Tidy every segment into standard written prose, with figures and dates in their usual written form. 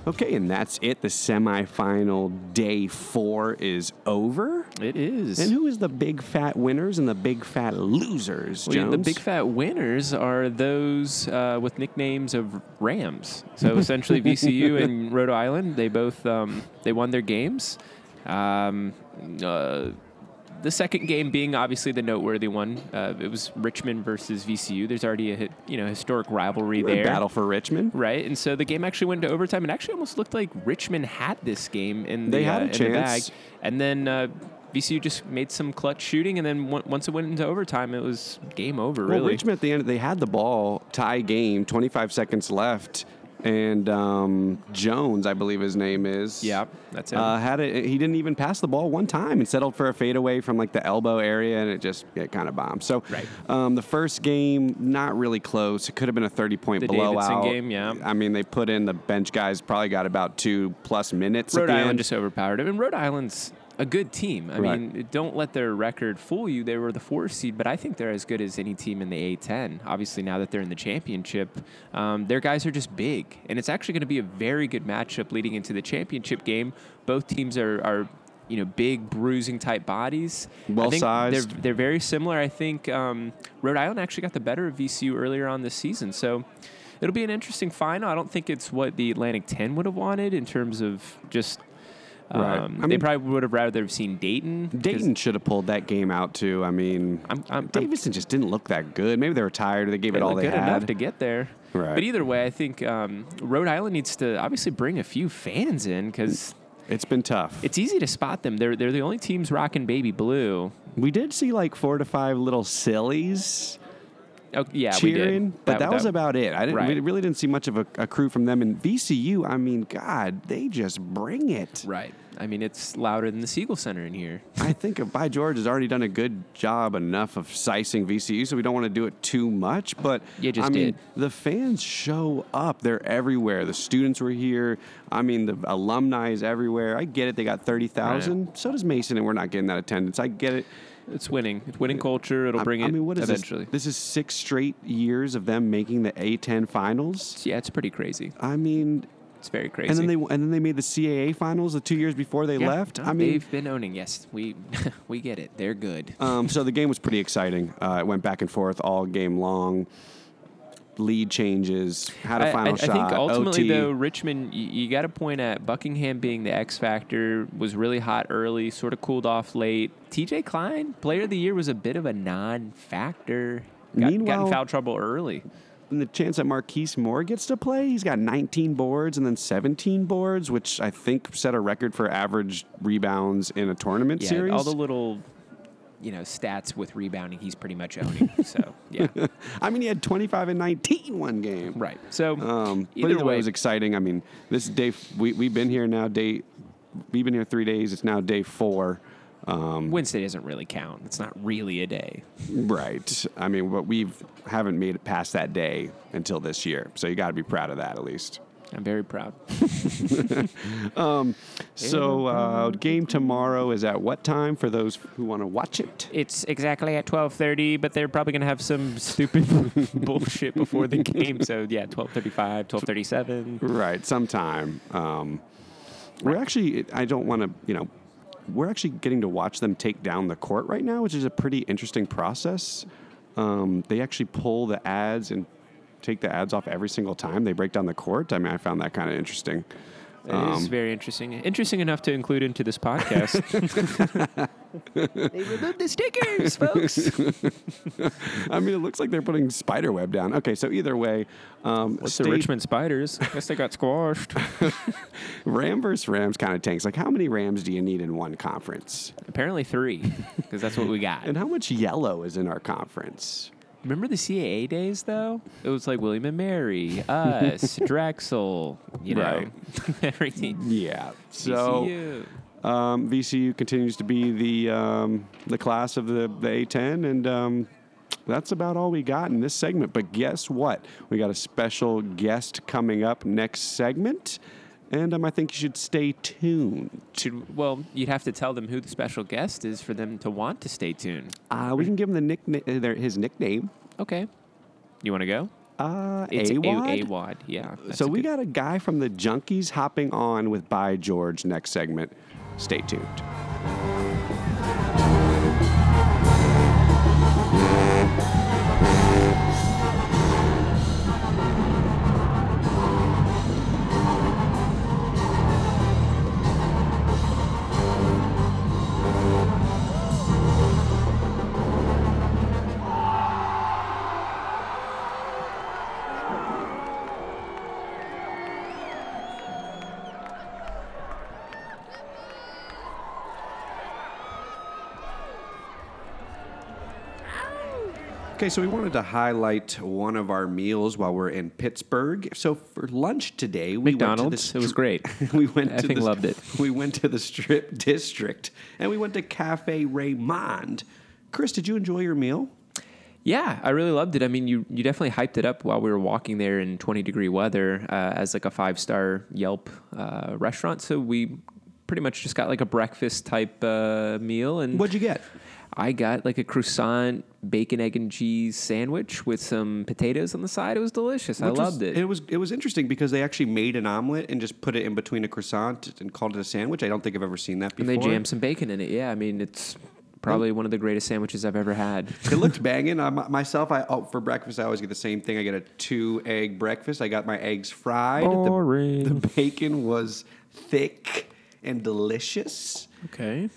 Okay, and that's it. The semifinal day 4 is over. It is. And who is the big fat winners and the big fat losers, Jones? The big fat winners are those with nicknames of Rams. So essentially, VCU and Rhode Island, they both they won their games. The second game being obviously the noteworthy one. It was Richmond versus VCU. There's already a historic rivalry there. Battle for Richmond. Right, and so the game actually went to overtime. It actually almost looked like Richmond had this game in the, they had a chance. In the bag. And then VCU just made some clutch shooting, and then once it went into overtime, it was game over, really. Well, Richmond at the end, they had the ball, tie game, 25 seconds left. And Jones, I believe his name is. Yeah, that's it. He didn't even pass the ball one time and settled for a fadeaway from like the elbow area, and it kind of bombed. So the first game, not really close. It could have been a 30-point blowout. The Davidson game, yeah. I mean, they put in the bench guys probably got about 2+ minutes. Rhode at the Island end. just overpowered him, and Rhode Island's a good team. I mean, don't let their record fool you. They were the 4 seed, but I think they're as good as any team in the A10. Obviously, now that they're in the championship, their guys are just big, and it's actually going to be a very good matchup leading into the championship game. Both teams are big, bruising type bodies. Well sized. They're very similar. I think Rhode Island actually got the better of VCU earlier on this season, so it'll be an interesting final. I don't think it's what the Atlantic 10 would have wanted in terms of just. They probably would have rather have seen Dayton. Dayton should have pulled that game out too. I mean, Davidson just didn't look that good. Maybe they were tired. They gave it all they had. Good enough to get there. Right. But either way, I think Rhode Island needs to obviously bring a few fans in because it's been tough. It's easy to spot them. They're the only teams rocking baby blue. We did see like 4 to 5 little sillies. Oh, yeah, cheering, we did. But that was about it. We really didn't see much of a crew from them. And VCU, I mean, God, they just bring it. Right. I mean, it's louder than the Siegel Center in here. I think By George has already done a good job enough of sizing VCU, so we don't want to do it too much. But I mean, the fans show up. They're everywhere. The students were here. I mean, the alumni is everywhere. I get it. They got 30,000. Right. So does Mason, and we're not getting that attendance. I get it. It's winning. It's winning culture. It'll bring it eventually. This is 6 straight years of them making the A10 finals. Yeah, it's pretty crazy. I mean, it's very crazy. And then they made the CAA finals the 2 years before they left. I mean, they've been owning. Yes, we get it. They're good. So the game was pretty exciting. It went back and forth all game long. Lead changes, had a final shot. I think ultimately, OT. though, Richmond, you got to point at Buckingham being the X factor, was really hot early, sort of cooled off late. TJ Klein, player of the year, was a bit of a non-factor. Got in foul trouble early. And the chance that Marquise Moore gets to play, he's got 19 boards and then 17 boards, which I think set a record for average rebounds in a tournament series. All the little stats with rebounding, he's pretty much owning. So, yeah. I mean, he had 25 and 19 one game. Right. So, but either way, it was exciting. I mean, this is day. We've been here now. We've been here 3 days. It's now day 4. Wednesday doesn't really count. It's not really a day. Right. I mean, but haven't made it past that day until this year. So you got to be proud of that at least. I'm very proud. Game tomorrow is at what time for those who want to watch it? It's exactly at 12:30, but they're probably going to have some stupid bullshit before the game. So, 12:35, 12:37. Right, sometime. We're actually, I don't want to, we're actually getting to watch them take down the court right now, which is a pretty interesting process. They actually pull the ads and take the ads off every single time they break down the court. I mean, I found that kind of interesting. It is very interesting. Interesting enough to include into this podcast. They removed the stickers, folks. I mean, it looks like they're putting spider web down. Okay, so either way. What's the Richmond Spiders? I guess they got squashed. Ram versus Rams kind of tanks. Like, how many Rams do you need in one conference? Apparently 3, because that's what we got. And how much yellow is in our conference? Remember the CAA days, though? It was like William and Mary, us, Drexel, right. Everything. Yeah. So VCU continues to be the class of the A10, and that's about all we got in this segment. But guess what? We got a special guest coming up next segment. And I think you should stay tuned. You'd have to tell them who the special guest is for them to want to stay tuned. We can give him his nickname. Okay. You want to go? It's AWOD? AWOD, yeah. So we got a guy from the Junkies hopping on with By George next segment. Stay tuned. Okay, so we wanted to highlight one of our meals while we're in Pittsburgh. So for lunch today, we McDonald's. It was great. Loved it. We went to the Strip District, and we went to Cafe Raymond. Chris, did you enjoy your meal? Yeah, I really loved it. I mean, you definitely hyped it up while we were walking there in 20-degree weather as like a 5-star Yelp restaurant. So we pretty much just got like a breakfast type meal. And what'd you get? I got like a croissant, bacon, egg, and cheese sandwich with some potatoes on the side. It was delicious. I loved it. It was interesting because they actually made an omelet and just put it in between a croissant and called it a sandwich. I don't think I've ever seen that before. And they jammed some bacon in it. Yeah, I mean, it's probably one of the greatest sandwiches I've ever had. It looked banging. Myself, for breakfast, I always get the same thing. I get a 2-egg breakfast. I got my eggs fried. Boring. The bacon was thick and delicious. Okay.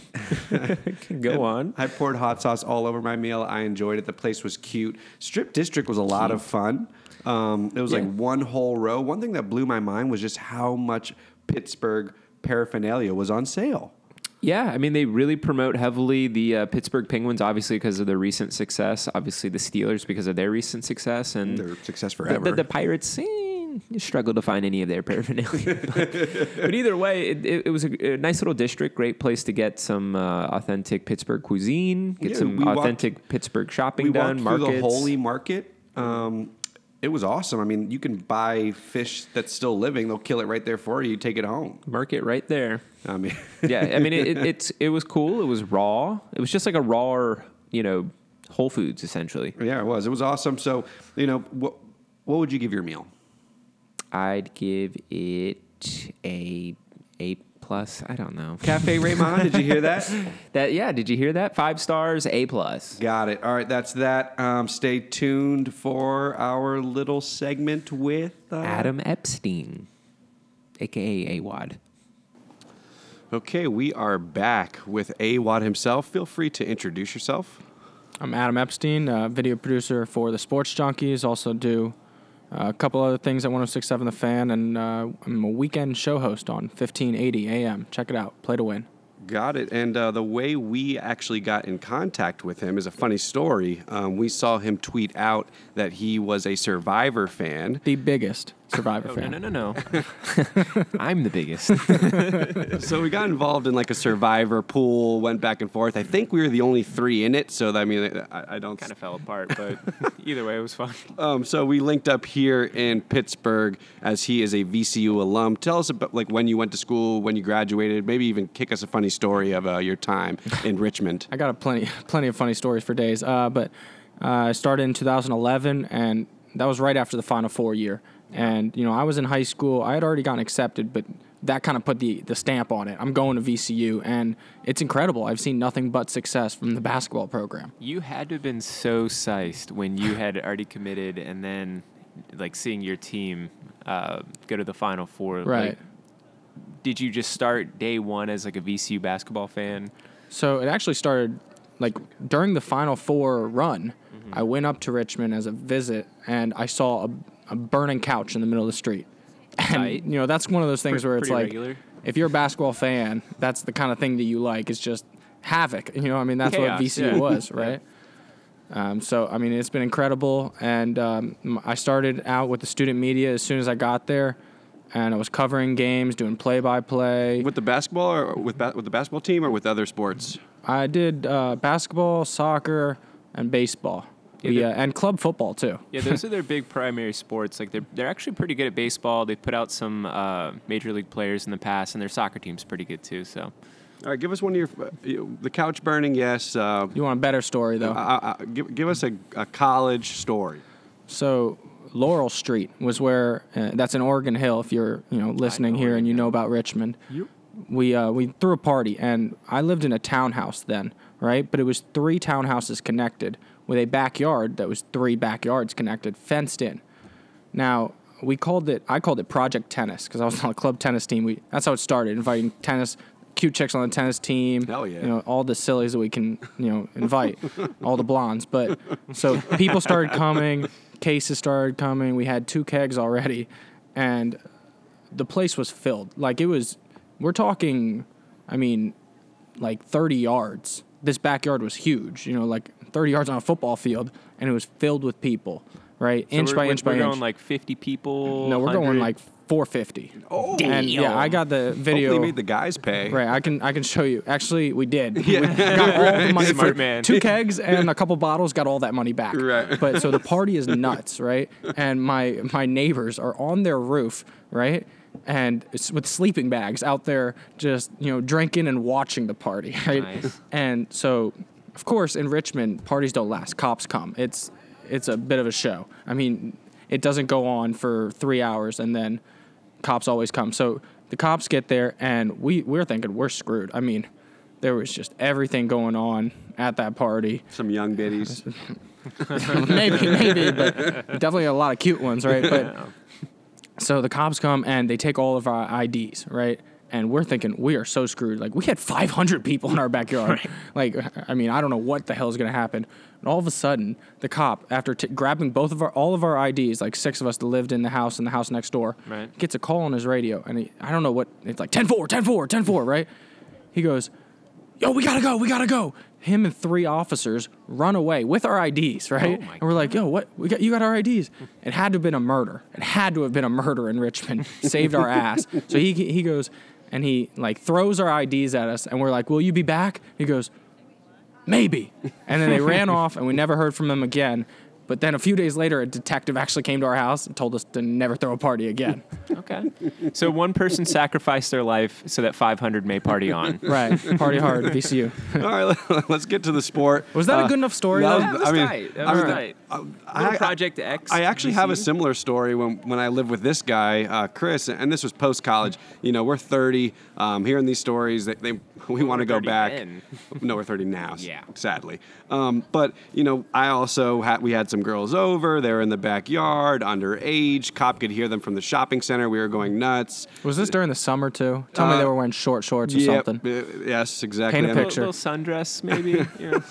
Go on. I poured hot sauce all over my meal. I enjoyed it. The place was cute. Strip District was a lot of fun. It was like one whole row. One thing that blew my mind was just how much Pittsburgh paraphernalia was on sale. Yeah, I mean, they really promote heavily the Pittsburgh Penguins, obviously because of their recent success. Obviously, the Steelers because of their recent success. And their success forever. The Pirates, you struggle to find any of their paraphernalia. But either way, it was a nice little district, great place to get some authentic Pittsburgh cuisine, get some authentic Pittsburgh shopping done, markets. Through the Holy Market. It was awesome. I mean, you can buy fish that's still living. They'll kill it right there for you. You take it home. Market right there. I mean, yeah. I mean, it was cool. It was raw. It was just like a raw, Whole Foods essentially. Yeah, it was. It was awesome. So, what would you give your meal? I'd give it a A+. I don't know. Cafe Raymond, did you hear that? Did you hear that? 5 stars, A+. Got it. All right, that's that. Stay tuned for our little segment with Adam Epstein, a.k.a. AWOD. Okay, we are back with AWOD himself. Feel free to introduce yourself. I'm Adam Epstein, video producer for the Sports Junkies. Also do a couple other things at 106.7 The Fan, and I'm a weekend show host on 1580 AM. Check it out. Play to win. Got it. And the way we actually got in contact with him is a funny story. We saw him tweet out that he was a Survivor fan. The biggest Survivor fan. No. I'm the biggest. So we got involved in like a Survivor pool, went back and forth. I think we were the only 3 in it. So, I mean, I don't... Kind of fell apart, but either way, it was fun. So we linked up here in Pittsburgh as he is a VCU alum. Tell us about like when you went to school, when you graduated, maybe even kick us a funny story of your time in Richmond. I got plenty of funny stories for days. But I started in 2011, and that was right after the Final Four year. And, I was in high school. I had already gotten accepted, but that kind of put the stamp on it. I'm going to VCU, and it's incredible. I've seen nothing but success from the basketball program. You had to have been so psyched when you had already committed and then, like, seeing your team go to the Final Four. Right. Like, did you just start day one as, like, a VCU basketball fan? So it actually started, like, during the Final Four run. Mm-hmm. I went up to Richmond as a visit, and I saw a burning couch in the middle of the street. And, right. That's one of those things where it's like, regular. If you're a basketball fan, that's the kind of thing that you like. It's just havoc. That's Chaos, what VCU was, right? So, I mean, it's been incredible. And I started out with the student media as soon as I got there. And I was covering games, doing play-by-play. With the basketball or with the basketball team or with other sports? I did basketball, soccer, and baseball. And club football too. Yeah, those are their big primary sports. Like they're actually pretty good at baseball. They've put out some major league players in the past, and their soccer team's pretty good too. So, all right, give us one of the couch burning. Yes. You want a better story though? Give us a college story. So Laurel Street was where that's in Oregon Hill. If you're listening here and you know about Richmond, Yep. we threw a party, and I lived in a townhouse then, right? But it was 3 townhouses connected with a backyard that was 3 backyards connected, fenced in. Now I called it Project Tennis because I was on a club tennis team. That's how it started, inviting cute chicks on the tennis team. Hell yeah. All the sillies that we can, invite, all the blondes. But so people started coming, cases started coming. We had 2 kegs already, and the place was filled. We're talking, like 30 yards. This backyard was huge, like 30 yards on a football field, and it was filled with people, right? So inch by inch by inch. We're going like 50 people? No, we're 100? going like 450. Oh, and yeah, I got the video. Hopefully made the guys pay. Right, I can show you. Actually, we did. We got all the money Smart for man. 2 kegs and a couple bottles. Got all that money back. Right. But so the party is nuts, right? And my neighbors are on their roof, right? And it's with sleeping bags out there, just drinking and watching the party, right? Nice. And so, of course, in Richmond, parties don't last. Cops come. It's a bit of a show. It doesn't go on for 3 hours, and then cops always come. So the cops get there, and we're thinking we're screwed. There was just everything going on at that party. Some young biddies. maybe, but definitely a lot of cute ones, right? But so the cops come and they take all of our IDs, right? And we're thinking we are so screwed. Like, we had 500 people in our backyard. Like, I don't know what the hell is going to happen. And all of a sudden, the cop, after grabbing all of our IDs, like 6 of us that lived in the house next door, right, gets a call on his radio, and I don't know what, it's like 10-4, 10-4, 10-4, right? He goes, "Yo, we gotta go." Him and 3 officers run away with our IDs, right? Oh my and we're like, "Yo, what? You got our IDs?" It had to have been a murder. It had to have been a murder in Richmond. Saved our ass. So he goes and he throws our IDs at us, and we're like, "Will you be back?" He goes, "Maybe." And then they ran off, and we never heard from them again. But then a few days later, a detective actually came to our house and told us to never throw a party again. Okay. So one person sacrificed their life so that 500 may party on. Right. Party hard, VCU. All right, let's get to the sport. Was that a good enough story? That was tight. That was tight. Project X. I actually have a similar story when I lived with this guy, Chris, and this was post-college. We're 30. Hearing these stories, we want to go back. Then. No, we're 30 now, Yeah. sadly. But, I also we had some girls over. They were in the backyard, underage. Cop could hear them from the shopping center. We were going nuts. Was this during the summer, too? Tell me they were wearing short shorts or something. Yes, exactly. Paint a picture. Little sundress, maybe.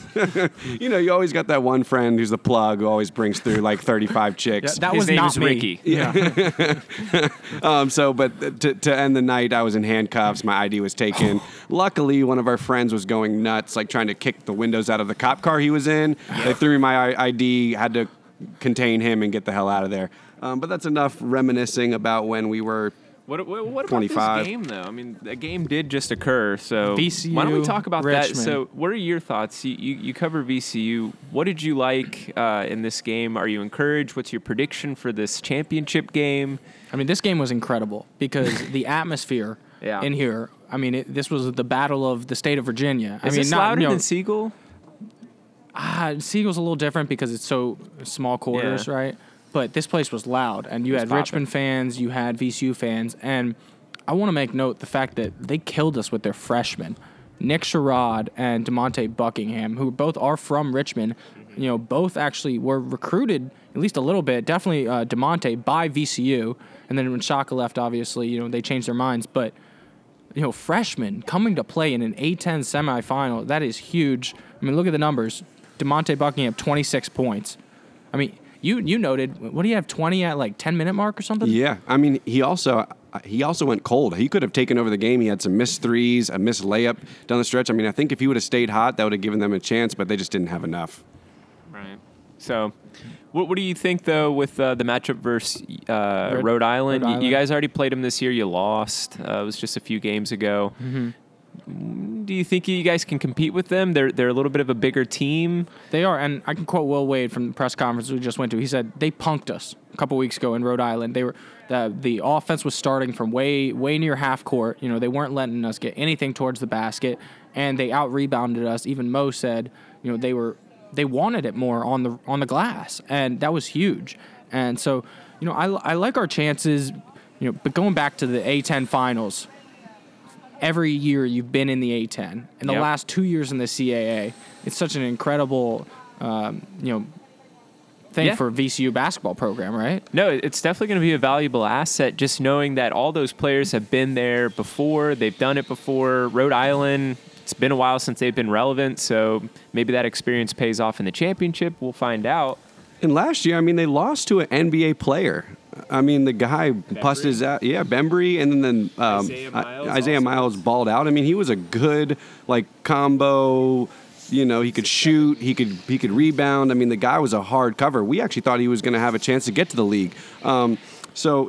You always got that one friend who's the plug who always brings through like 35 chicks. That His was name not is me. Ricky. Yeah. But to end the night, I was in handcuffs. My ID was taken. Luckily, one of our friends was going nuts, like trying to kick the windows out of the cop car he was in. They threw me my ID, had to contain him and get the hell out of there. But that's enough reminiscing about when we were What about 25. this game, though? The game did just occur, so VCU, why don't we talk about Richmond. that? So what are your thoughts? You cover VCU. What did you like in this game? Are you encouraged? What's your prediction for this championship game? This game was incredible because the atmosphere in here, this was the battle of the state of Virginia. Is this louder than Siegel? Siegel's a little different because it's so small quarters, right? But this place was loud, and you had poppin'. Richmond fans, you had VCU fans, and I want to make note the fact that they killed us with their freshmen. Nick Sherrod and DeMonte Buckingham, who both are from Richmond, both actually were recruited at least a little bit, definitely DeMonte by VCU, and then when Shaka left, obviously, they changed their minds, but freshmen coming to play in an A-10 semifinal, that is huge. Look at the numbers. DeMonte Buckingham, 26 points. You noted, what do you have, 20 at 10-minute mark or something? Yeah. He also went cold. He could have taken over the game. He had some missed threes, a missed layup down the stretch. I think if he would have stayed hot, that would have given them a chance, but they just didn't have enough. Right. So what do you think, though, with the matchup versus Rhode Island? You guys already played them this year. You lost. It was just a few games ago. Mm-hmm. Do you think you guys can compete with them? They're a little bit of a bigger team. They are, and I can quote Will Wade from the press conference we just went to. He said they punked us a couple weeks ago in Rhode Island. They were the offense was starting from way near half court. They weren't letting us get anything towards the basket, and they out rebounded us. Even Mo said, they wanted it more on the glass, and that was huge. And so, I like our chances, but going back to the A10 finals, every year you've been in the A10. In the last 2 years in the CAA, it's such an incredible, thing for VCU basketball program, right? No, it's definitely going to be a valuable asset just knowing that all those players have been there before. They've done it before. Rhode Island, it's been a while since they've been relevant, so maybe that experience pays off in the championship. We'll find out. And last year, they lost to an NBA player. The guy busted his out. Yeah, Bembry, and then Isaiah Miles balled out. He was a good combo. He could shoot. He could rebound. The guy was a hard cover. We actually thought he was going to have a chance to get to the league. So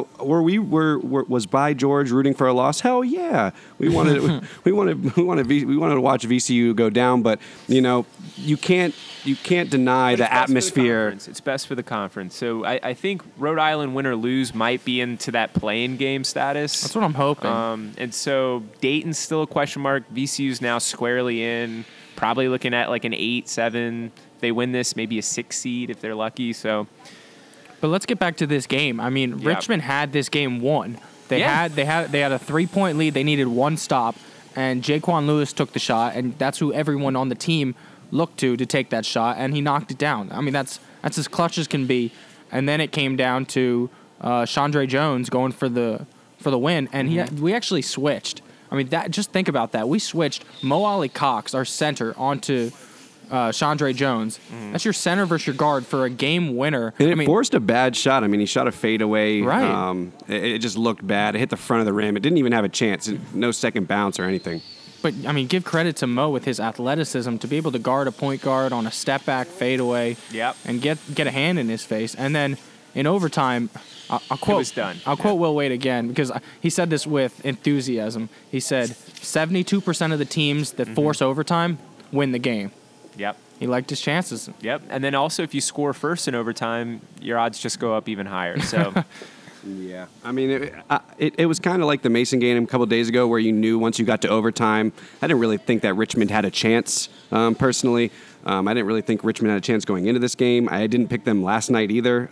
was By George rooting for a loss? Hell yeah, we wanted to watch VCU go down, but you can't deny the atmosphere. It's best for the conference. So I think Rhode Island, win or lose, might be into that play-in game status. That's what I'm hoping. And so Dayton's still a question mark. VCU's now squarely in. Probably looking at an 8-7. If they win this, maybe a 6 seed if they're lucky. So. But let's get back to this game. Richmond had this game won. They had a 3-point lead. They needed one stop, and Jaquan Lewis took the shot, and that's who everyone on the team looked to take that shot, and he knocked it down. That's as clutch as can be. And then it came down to Chandre Jones going for the win, and we actually switched. Just think about that. We switched Mo Ali Cox, our center, onto Chandre Jones. That's your center versus your guard for a game winner. And it forced a bad shot. He shot a fadeaway. Right. It just looked bad. It hit the front of the rim. It didn't even have a chance. No second bounce or anything. But, give credit to Mo with his athleticism to be able to guard a point guard on a step-back fadeaway and get a hand in his face. And then in overtime, I'll quote Will Wade again because he said this with enthusiasm. He said 72% of the teams that force overtime win the game. Yep. He liked his chances. Yep. And then also if you score first in overtime, your odds just go up even higher. So. Yeah. It was kind of like the Mason game a couple of days ago where you knew once you got to overtime. I didn't really think that Richmond had a chance personally. I didn't really think Richmond had a chance going into this game. I didn't pick them last night either.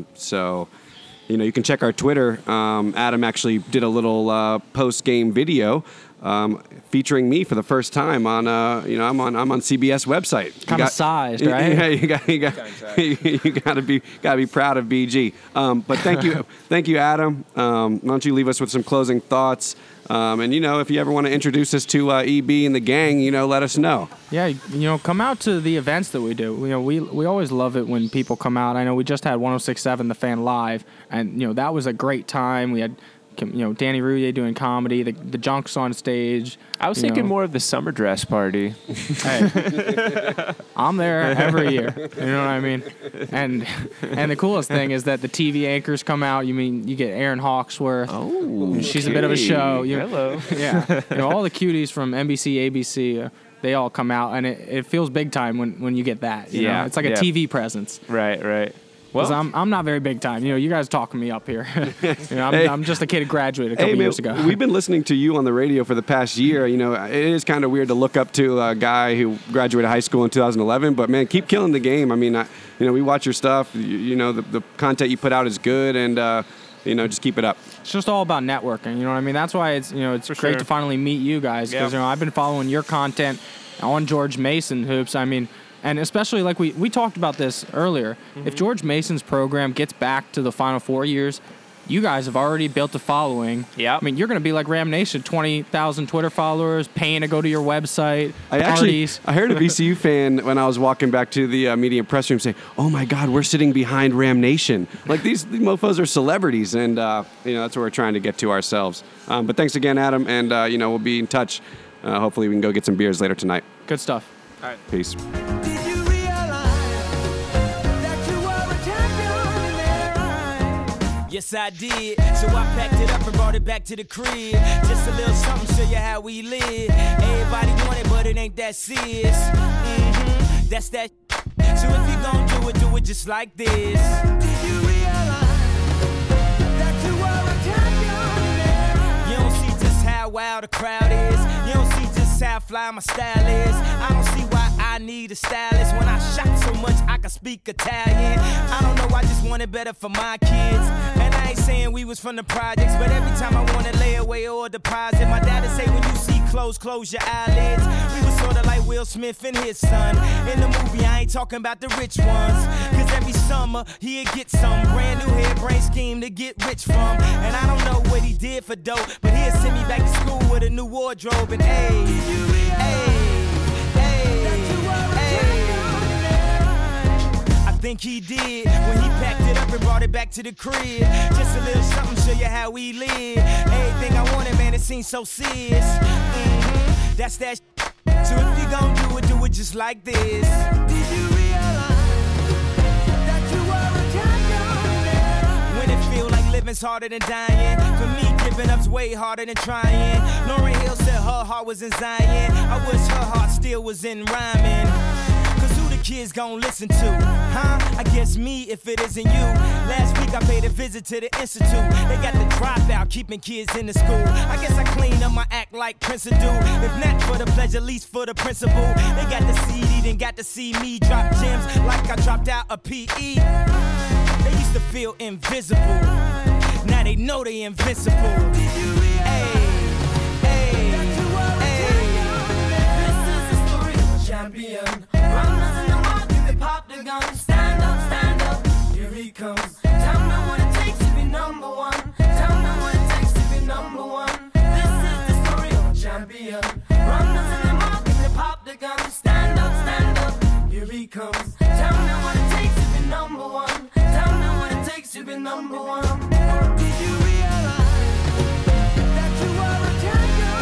You can check our Twitter. Adam actually did a little post-game video featuring me for the first time on I'm on CBS website. Kind of sized, right? Yeah, you got to be proud of BG. But thank you, Adam. Why don't you leave us with some closing thoughts? And if you ever want to introduce us to EB and the gang, let us know. Yeah, come out to the events that we do. We always love it when people come out. I know we just had 106.7 The Fan live, and that was a great time. We had Danny Rouillet doing comedy, the Junks on stage. I was thinking more of the summer dress party. Hey, I'm there every year. You know what I mean? And the coolest thing is that the TV anchors come out. You get Aaron Hawksworth. Oh, she's a bit of a show. Hello. Yeah. All the cuties from NBC, ABC. They all come out, and it feels big time when you get that. You know? It's like a TV presence. Right. Because I'm not very big time. You guys talking me up here. I'm just a kid who graduated a couple years ago. We've been listening to you on the radio for the past year. It is kind of weird to look up to a guy who graduated high school in 2011. But, man, keep killing the game. We watch your stuff. The content you put out is good, and just keep it up. It's just all about networking. You know what I mean? That's why it's great to finally meet you guys because I've been following your content on George Mason hoops. And especially like we talked about this earlier, if George Mason's program gets back to the Final 4 years, you guys have already built a following. Yeah. You're going to be like Ram Nation, 20,000 Twitter followers, paying to go to your website, parties. I heard a VCU fan when I was walking back to the media press room say, "Oh my God, we're sitting behind Ram Nation." Like these mofos are celebrities, and that's what we're trying to get to ourselves. But thanks again, Adam, and we'll be in touch. Hopefully, we can go get some beers later tonight. Good stuff. All right. Peace. Yes, I did. So I packed it up and brought it back to the crib. Just a little something, show you how we live. Everybody want it, but it ain't that serious. That's that. So if you gon' do it just like this. Did you realize that you are a champion? You don't see just how wild the crowd is. You don't see just how fly my style is. I don't see why I I need a stylist. When I shop so much, I can speak Italian. I don't know, I just want it better for my kids. And I ain't saying we was from the projects, but every time I wanna lay away or deposit, my dad'd say when you see clothes, close your eyelids. We was sorta like Will Smith and his son. In the movie, I ain't talking about the rich ones. Cause every summer, he'd get some brand new hairbrain scheme to get rich from. And I don't know what he did for dope, but he'd send me back to school with a new wardrobe. And I think he did when he packed it up and brought it back to the crib. Just a little something, show you how we live. Everything I wanted, man, it seems so serious. That's that. So if you gon' do it just like this. Did you realize that you were a champion? When it feel like living's harder than dying. For me, giving up's way harder than trying. Lauryn Hill said her heart was in Zion. I wish her heart still was in rhyming. Cause who the kids gon' listen to? Huh? I guess me if it isn't you. Last week I paid a visit to the institute. They got the dropout, keeping kids in the school. I guess I clean up my act like Prince do. If not for the pleasure, at least for the principle. They got the CD, then got to see me drop gems like I dropped out a PE. They used to feel invisible. Now they know they invincible. Champion, runners in the market, they pop the gun. Stand up, here he comes. Tell me what it takes to be number one. Tell me what it takes to be number one. This is the story of a champion. Runners in the market, they pop the gun. Stand up, here he comes. Tell me what it takes to be number one. Tell me what it takes to be number one. Did you realize that you were a champion?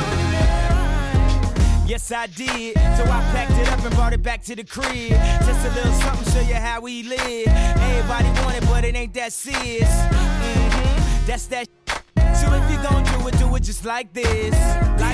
Yes, I did. So I packed it up and brought it back to the crib. Just a little something, show you how we live. Everybody want it, but it ain't that serious. That's that. So if you gon' do it just like this. Like